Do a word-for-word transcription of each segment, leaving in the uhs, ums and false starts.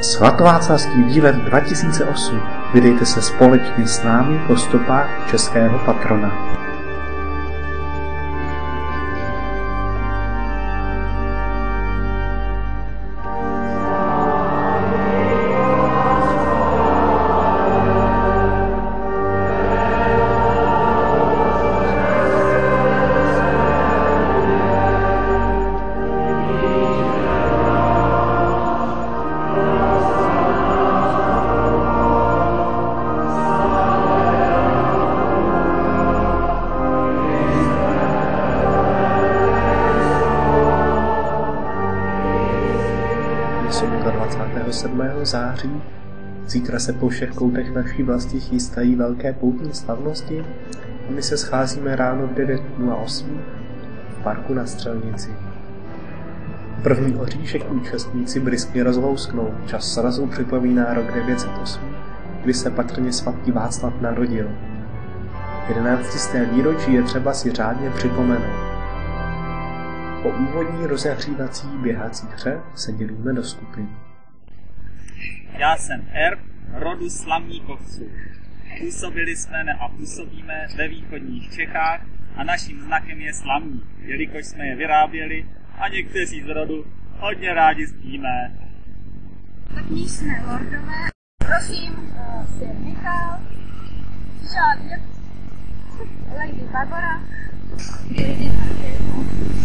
Svatováclavský výlet dva tisíce osm. Vydejte se společně s námi po stopách českého patrona. dvacátého sedmého září. Zítra se po všech koutech naší vlasti chystají velké poutní slavnosti a my se scházíme ráno v devět nula osm v parku na Střelnici. První oříšek účastníci bryskně rozlousknou. Čas srazu připomíná rok devět set osm, kdy se patrně svatý Václav narodil. jedenáctisté výročí je třeba si řádně připomenout. Po úvodní rozehřívací běhací hře se dělíme do skupin. Já jsem Erb, rodu Slamníkovců. Působili jsme a působíme ve východních Čechách a naším znakem je slamník, jelikož jsme je vyráběli a někteří z rodu hodně rádi spíme. První jsme lordové. Prosím, uh, sir Michal, Žádr, Lady Barbara, Lady Markéta.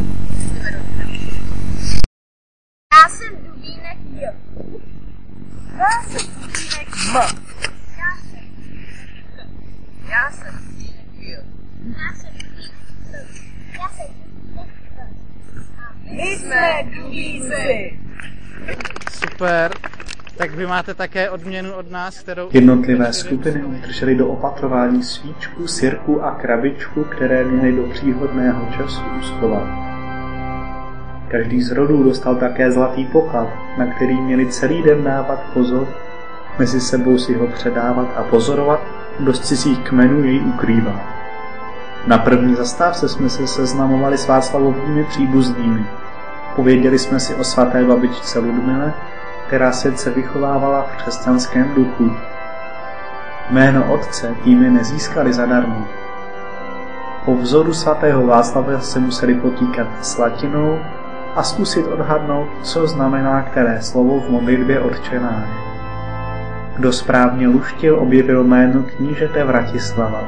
Já jsem Dubínek J. Já jsem Dubínek M. Já jsem Já jsem Dubínek J. Já jsem Dubínek L. Já jsem Dubínek L. My jsme Dubínci. Super. Tak vy máte také odměnu od nás, kterou... Jednotlivé skupiny udržely do opatrování svíčku, sirku a krabičku, které měly do příhodného času uschovat. Každý z rodů dostal také zlatý pokal, na který měli celý den dávat pozor, mezi sebou si ho předávat a pozorovat, kdo z cizích kmenů jej ukrývá. Na první zastávce jsme se seznamovali s Václavovými příbuznými. Pověděli jsme si o svaté babičce Ludmile, která se vychovávala v křesťanském duchu. Jméno otce týmy nezískali zadarmo. Po vzoru svatého Václava se museli potýkat s latinou a zkusit odhadnout, co znamená které slovo v modlitbě Otčenáš. Kdo správně luštil, objevil jméno knížete Vratislava.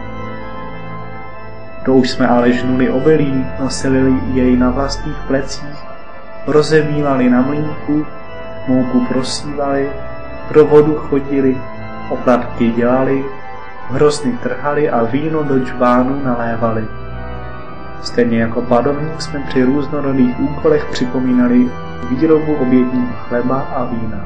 To už jsme ale žnuli obilí, nosili jej na vlastních plecích, rozemývali na mlýnku, mouku prosívali, pro vodu chodili, oplatky dělali, hrozny trhali a víno do džbánu nalévali. Stejně jako padovník jsme při různorodých úkolech připomínali výrobu obědního chleba a vína.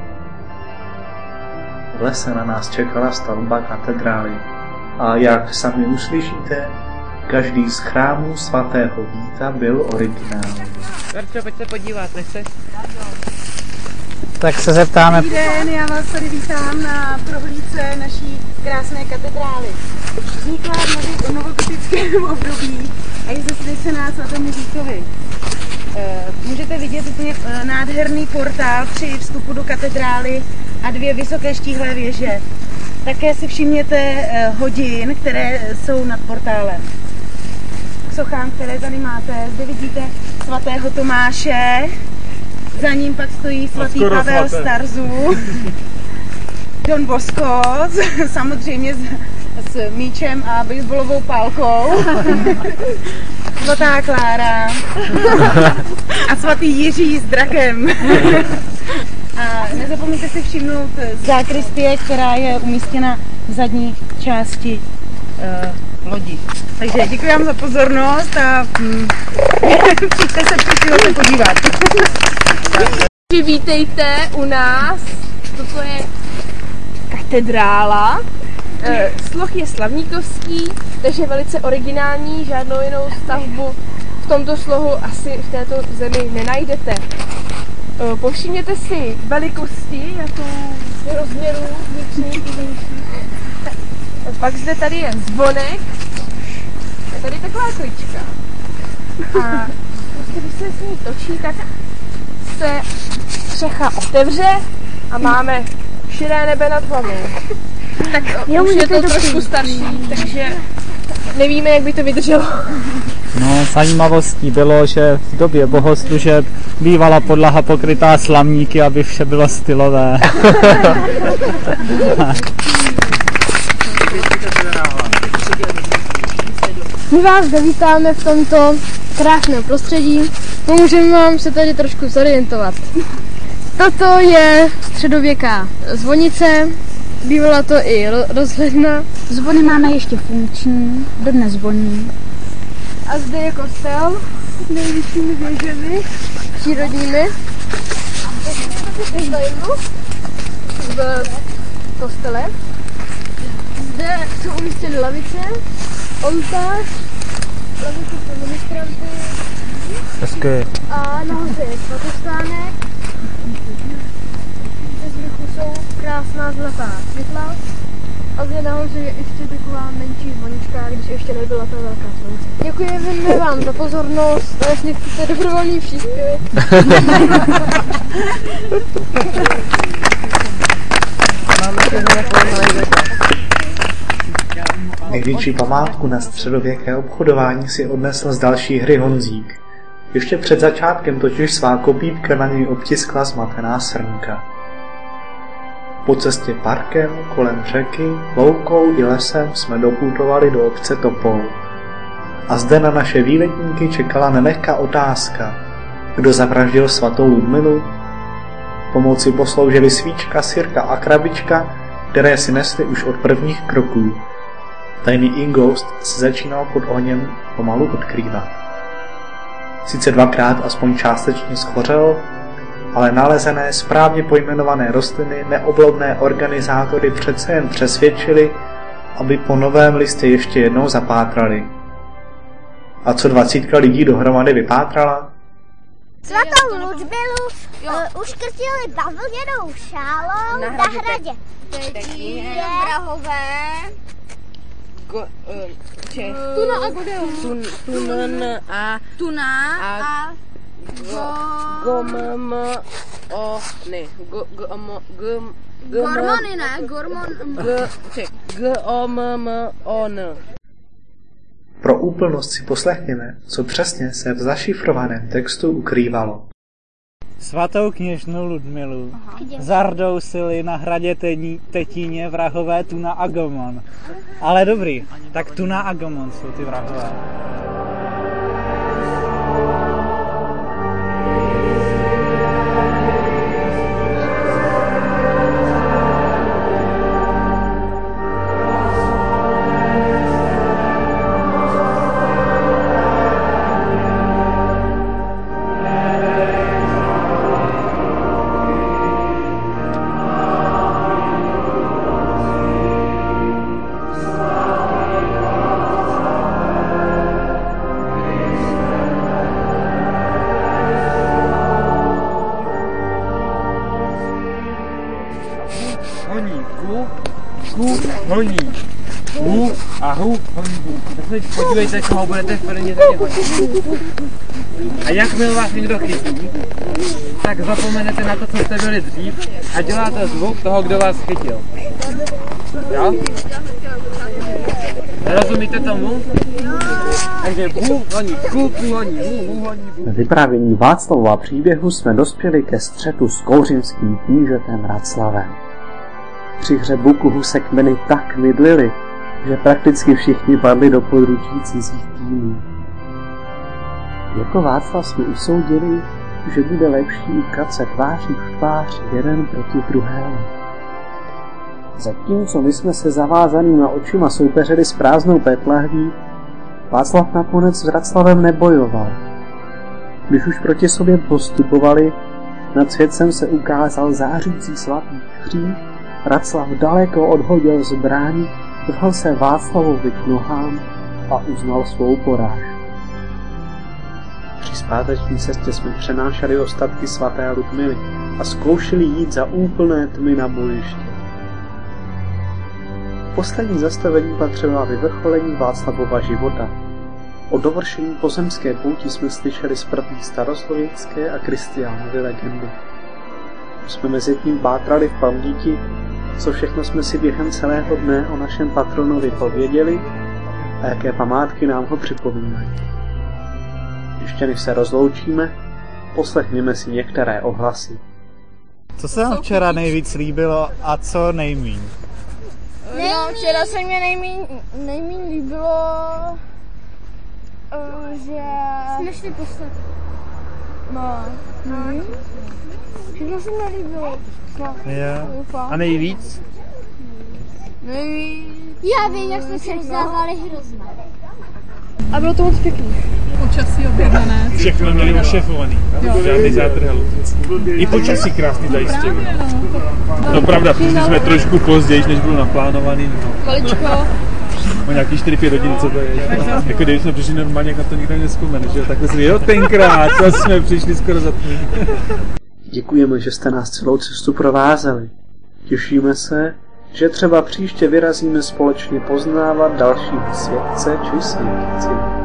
V lese na nás čekala stavba katedrály a jak sami uslyšíte, každý z chrámů svatého Víta byl originální. Verčo, pojď se podívat, nechceš? Tak se zeptáme. Dobrý den, já vás tady vítám na prohlídce naší krásné katedrály. Vznikla v novogotickém období a je zasvěcená svatému Vítovi. Můžete vidět úplně nádherný portál při vstupu do katedrály a dvě vysoké štíhlé věže. Také si všimněte hodin, které jsou nad portálem. K sochám, které tady máte, zde vidíte svatého Tomáše, za ním pak stojí svatý Pavel z Tarzu, Don Bosco, samozřejmě s, s míčem a baseballovou pálkou, svatá Klára a svatý Jiří s drakem. A nezapomeňte si všimnout zákristie, která je umístěna v zadní části uh, lodi. Takže děkuji vám za pozornost a mm, přijďte se příště se podívat. Vítejte u nás, toto je katedrála. E, sloh je slavníkovský, takže velice originální, žádnou jinou stavbu v tomto slohu asi v této zemi nenajdete. E, povšimněte si velikosti, jakou rozměrů vnitřní i vnější. Pak zde tady je zvonek, je tady taková klička. A prostě když se s ní točí, tak se střecha otevře a máme širé nebe nad hlavou. Tak jo, už je to trošku starší, takže nevíme, jak by to vydrželo. No, zajímavostí bylo, že v době bohoslužeb bývala podlaha pokrytá slamníky, aby vše bylo stylové. My vás zde vítáme v tomto krásném prostředí. Pomůžeme vám se tady trošku zorientovat. Toto je středověká zvonice, bývala to i rozhledna. Zvony máme ještě funkční, dodnes zvoní. A zde je kostel s nejvyššími věžemi přírodními. V kostele. Zde jsou umístěny lavice, oltář, lavice pro ministranty. Hezky. A nahoře je svatostánek. Zde z vrchu jsou krásná zlatá světla. A zde nahoře je ještě taková menší zvonička, když ještě nebyla ta velká zvonice. Děkujeme vám za pozornost a jestli chcete dobrovolný příspěvek. Největší památku na středověké obchodování si odnesl z další hry Honzík. Ještě před začátkem totiž svá kopítka na něj obtiskla zmatená srnka. Po cestě parkem, kolem řeky, loukou i lesem jsme doputovali do obce Topol. A zde na naše výletníky čekala nelehká otázka. Kdo zavraždil svatou Ludmilu? Pomoci posloužily svíčka, sirka a krabička, které si nesli už od prvních kroků. Tajný ingoust se začínal pod ohněm pomalu odkrývat. Sice dvakrát aspoň částečně schořel, ale nalezené správně pojmenované rostliny neoblomné organizátory přece jen přesvědčili, aby po novém listě ještě jednou zapátrali. A co dvacítka lidí dohromady vypátrala? Svatou Ludmilu uh, uškrtili bavlněnou šálou na, na hradě. Teď je vrahové. Tuna a Godel. Tun, tunan a Tuna a, a gom o ne gom gom Gormony ne, gormon g o m m o n. Pro úplnost si poslechněme, co přesně se v zašifrovaném textu ukrývalo. Svatou kněžnu Ludmilu zardousili na hradě Tetíně vrahové Tuna a Gomon. Ale dobrý, tak Tuna a Gomon jsou ty vrahové. Honí. Hu a hu, honí hu. Tak se podívejte, koho budete v první řadě honit. A jakmile vás někdo chytí, tak zapomenete na to, co jste byli dřív a děláte zvuk toho, kdo vás chytil. Jo? Nerozumíte tomu? Takže hu, honí, hu, hu, honí, hu, hu, honí, hu. Ve vyprávění Václavova příběhu jsme dospěli ke střetu s kouřimským knížetem Raclavem. Při hře Buku se kmeny tak mydlily, že prakticky všichni padli do područí cizích týmů. Jako Václav jsme usoudili, že bude lepší utkat se tváří v tvář jeden proti druhému. Zatímco my jsme se zavázanýma očima soupeřili s prázdnou pétlahví, Václav nakonec s Raclavem nebojoval. Když už proti sobě postupovali, nad světcem se ukázal zářící svatý kříž. Raclav daleko odhodil zbraň, vrhl se Václavovi k nohám a uznal svou porážku. Při zpáteční cestě jsme přenášeli ostatky svaté Ludmily a zkoušeli jít za úplné tmy na bojiště. Poslední zastavení patřilo vyvrcholení Václavova života. O dovršení pozemské pouti jsme slyšeli z první staroslověcké a Kristiánovy legendy. jsme mezi tím pátrali v paměti, co všechno jsme si během celého dne o našem patronovi pověděli a jaké památky nám ho připomínají. Ještě než se rozloučíme, poslechněme si některé ohlasy. Co se vám včera nejvíc líbilo a co nejmíň? No, včera se mě nejmíň, nejmíň líbilo, že... Jsme šli poslat. No. Hmm. Všechno se mi líbilo. No. Jo. A nejvíc? Nejvíc. Já vím, jak jsme se vzdávali hrozně. A bylo to moc pěkný. Počasí objednané. Všechno měli ošefovaný. Žádný zádrhel. I počasí krásný zajistili. No pravda, přišli jsme trošku později, než bylo naplánovaný. Maličko. O nějaký čtyři pět hodin, co to je. Jako když jsme přišli normálně, jak na to nikdo nevzpomene, že jo? Takhle jsme, jo tenkrát, to jsme přišli skoro za tmy. Děkujeme, že jste nás celou cestu provázeli. Těšíme se, že třeba příště vyrazíme společně poznávat další světce či světci.